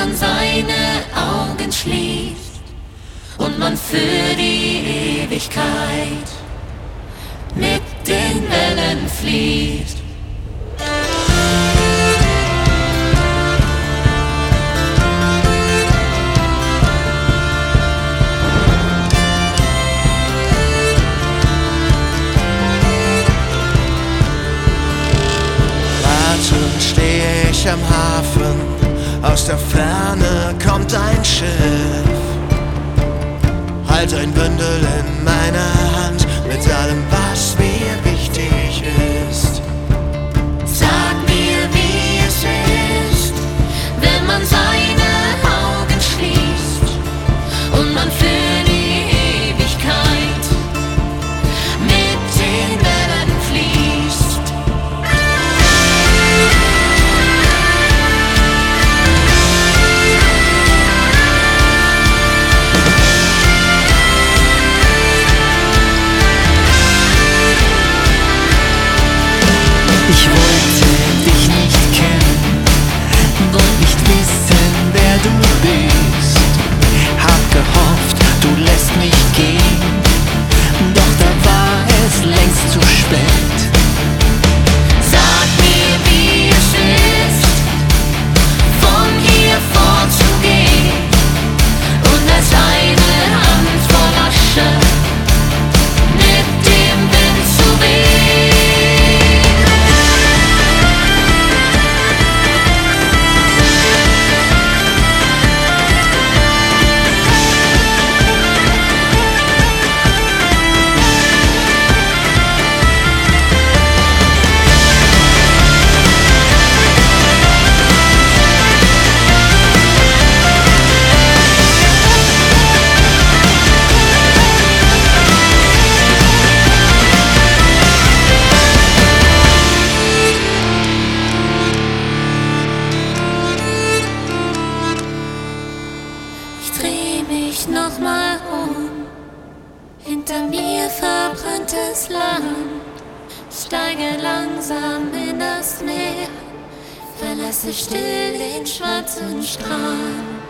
man seine Augen schließt und man für die Ewigkeit mit den Wellen fließt. Wartend stehe ich am Hafen, aus der Ferne kommt ein Schiff. Halt ein Bündel in meiner Hand mit allem, was mir wichtig ist. Sag mir, wie es ist, wenn man seine Augen schließt und man für die Ewigkeit mit den Wellen fließt. Ich wollte dich nicht kennen, wollte nicht wissen, wer du bist. Hab gehofft, du lässt mich gehen, doch da war es längst zu spät. Sag mir, wie es ist, von hier fortzugehen und als eine Handvoll Asche mit dem Wind zu wehen. Ich dreh mich nochmal um, hinter mir verbranntes Land, steige langsam in das Meer, verlasse still den schwarzen Strand.